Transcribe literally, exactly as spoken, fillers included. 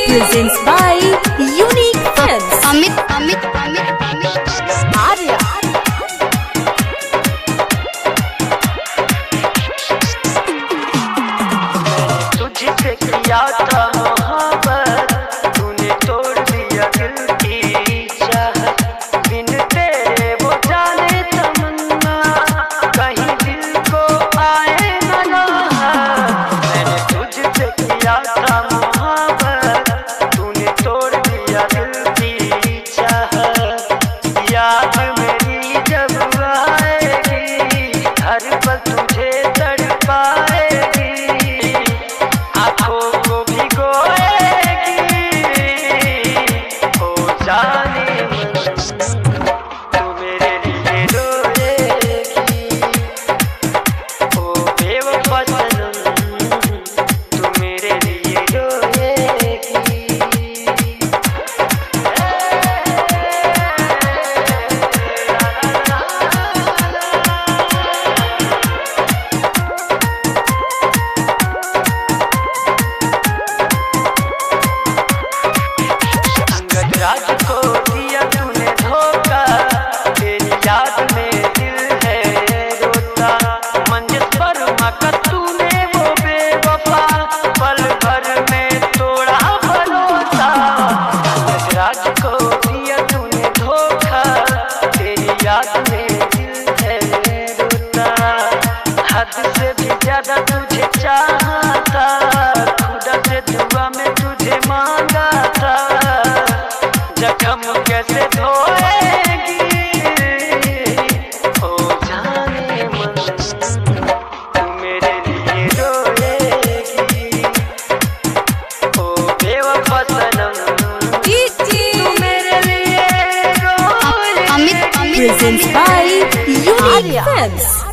presents by Unique Films. Amit, Amit, Amit, Amit, Arya. तुझसे किया था मोहब्बत, तूने तोड़ दिया दिल की चाहत। बिन तेरे वो जाने तमन्ना, कहीं दिल को आए न राहत। मैंने तुझसे किया था मोहब्बत, तूने तोड़ दिया दिल की चाहत। याद मेरी जब आएगी, हर पल तुझे तड़पाएगी, आँखों को भिगोएगी। ओ जाने मन, तू मेरे लिए रोएगी। ओ बेवफा सनम, तू मेरे लिए रोएगी। अंगद राज को दिया तूने धोखा, तेरी याद में दिल है रोता। मंजिल पर मका तूने वो बेवफा, पल भर में तोड़ा भरोसा। अंगद राज को दिया तूने धोखा, तेरी याद में दिल है रोता। हद से भी ज्यादा तुझे चाहा था, खुदा से दुआ में तुझे मांगा था। जख्म कैसे धोएगी, ओ जाने मन, तू मेरे लिए रोएगी। ओ बेवफा सनम, तू मेरे लिए रोएगी। Amit, Amit, Presents by Unique Films.